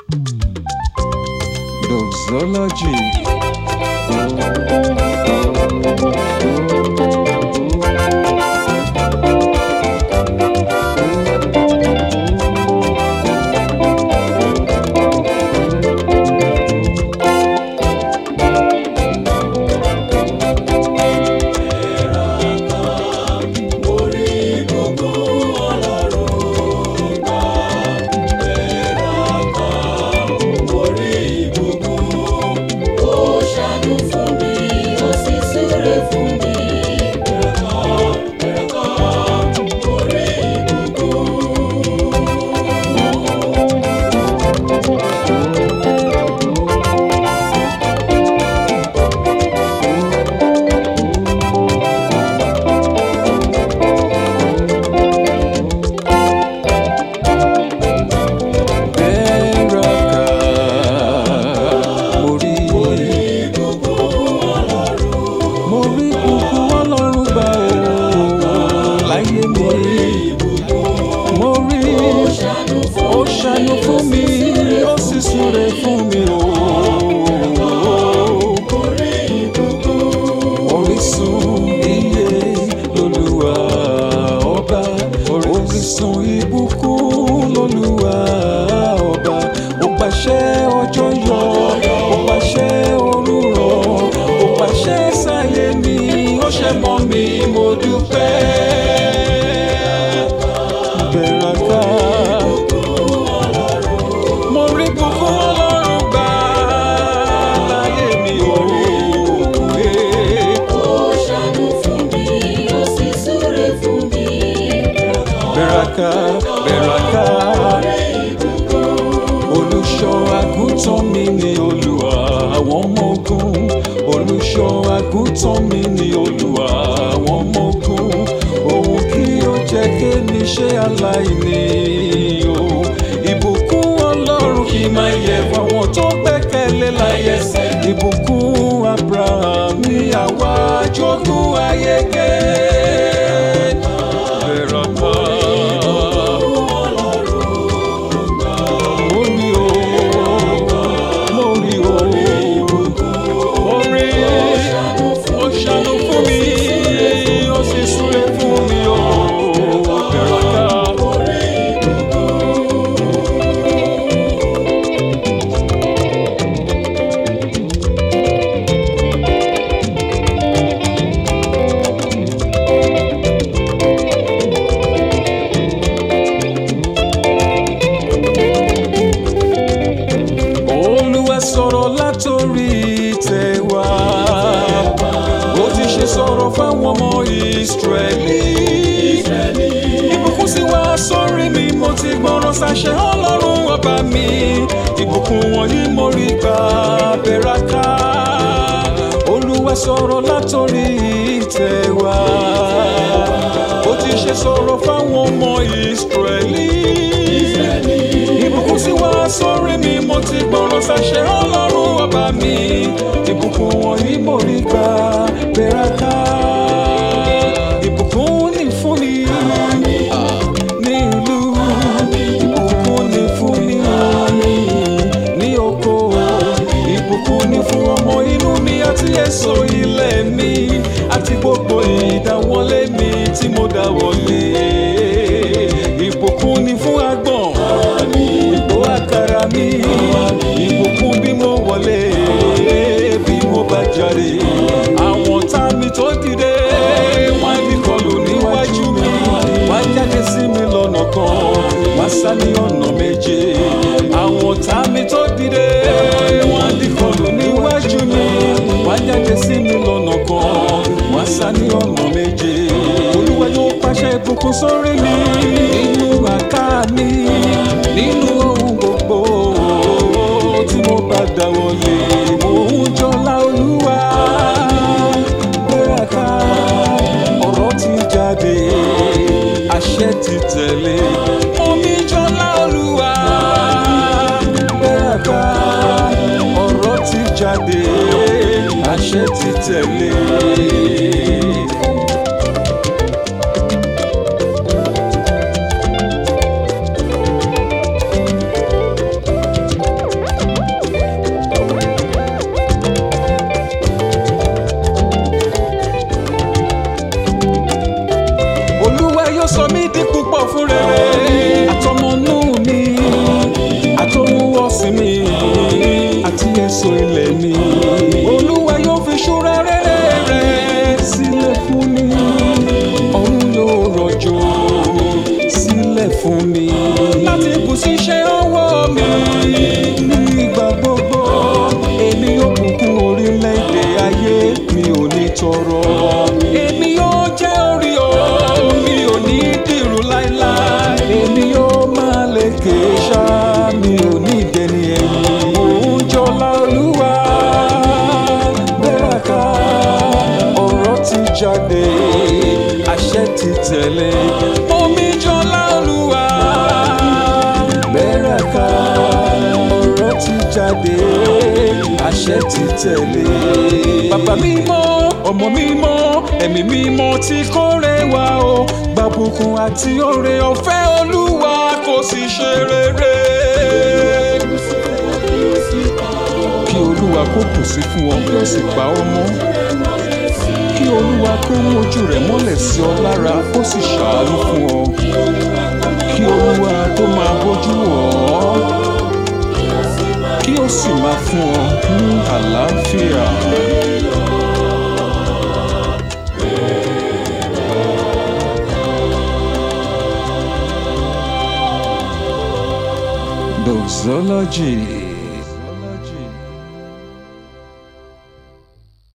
Doxology. Ó ṣàánú fún mi, ó sì súre fún mi o. Orísun iye l'Olúwa ọba, orísun ìbùkún l'Olúwa ọba. Ó pàṣẹ ọjọ́ yọ, ó pàṣẹ òru rọ̀, ó pàṣẹ sáyé mi, ó ṣe mọ́ mi, mo dúpẹ́. Bẹ̀ràká. Bẹ̀ràká, olùṣọ́ àgùntàn mi ni Olúwa àwọn ọmọ ogun. Olùṣọ́ àgùntàn mi ni Olúwa àwọn ọmọ ogun. Òun kì yóò jẹ́ kémi ṣe aláìní o. Ìbùkún Ọlọ́run kì máa yẹ̀ fáwọn tó gbẹ́kẹ̀lé láyé. Ìbùkún Abraham ni àwa jogún ayé. Bẹ̀ràká. Sọ̀rọ̀ látòrí ìtẹ́ wa, ó ti ṣe sọ̀rọ̀ fáwọn ọmọ Ísírẹ́lì. Ìbùkún sì wá sórí mi, mo ti gbọ́ràn sáṣẹ Ọlọ́run ọba mi. Ìbùkún wọ̀nyí mo rí gbà. Bẹ̀ràká, Olúwa sọ̀rọ̀ látòrí ìtẹ́ wa, ó ti ṣe sọ̀rọ̀ fáwọn ọmọ Ísírẹ́lì. Ìbùkún sì wá sórí mi, mo ti gbọ́ràn sáṣẹ Ọlọ́run ọba mi. Ìbùkún wọ̀nyí mo rí gbà. Bẹ̀ràká, ìbùkún ni fún mi ní ìlú, ìbùkún ni fún mi ní oko, ìbùkún ni fún ọmọ inú mi àti èso ilẹ̀ mi àti gbogbo ìdáwọ́lé mi tí mo dáwọ́lé. Ìbùkún ni fún agbọ̀n, ìbò àkàrà mi, ìbùkún bí mo wọlé, bí mo bá jáde. Àwọn ọ̀tá mi tó dìde, wọ́n á kọlù níwájú mi, wọ́n á jáde sí mi lọ́nà kan, wọ́n á sá ní ọ̀nà méje. Àwọn ọ̀tá mi tó dìde, wọ́n á kọlù níwájú mi, wọ́n á jáde sí mi lọ́nà kan, wọ́n á sá ní ọ̀nà méje. Olúwa yóò pàṣẹ ìbùkún sórí mi, nínú àká mi, nínú ohun gbogbo tí mo bá dáwọ́lé. Mò ń jọlá Olúwa. Bẹ̀ràká, ọ̀rọ̀ ti jáde, àṣẹ ti tẹ̀lé. Omi jọlá Olúwa. Bẹ̀ràká, ọ̀rọ̀ ti jáde, àṣẹ ti tẹ̀lé. ọwọ́ mi nígbà gbogbo. Èmi yóò bùkún orílẹ̀-èdè ayé, mi ò ní tọrọ. Èmi yóò jẹ́ orí o, mi ò ní dìrù láíláí. Èmi yóò máa lékè ṣá, mi ò ní dẹni ẹ̀yìn. Òun jọlá Olúwa gbéraká, ọ̀rọ̀ ti jáde, àṣẹ ti tẹ̀lé. Omi jọlá Olúwa gbéraká, ọ̀rọ̀ ti jáde, àṣẹ ti tẹ̀lé. Bàbá mímọ́, ọmọ mímọ́, ẹ̀mí mímọ́ tí kórè wá o. Gbàbùkún àti oore ọ̀fẹ́ Olúwa kò sì ṣe rere. Kí Olúwa kó bùsí fún ọ, kí ó sì pa ọ́ mọ́. Kí Olúwa kó mú ojú rẹ̀ mọ́lẹ̀ sí ọ lára, kó sì ṣàánú fún ọ. Kí Olúwa kó máa bójú wò ọ́, kí ó sì máa fún ọ ní àlàáfíà. Doxology.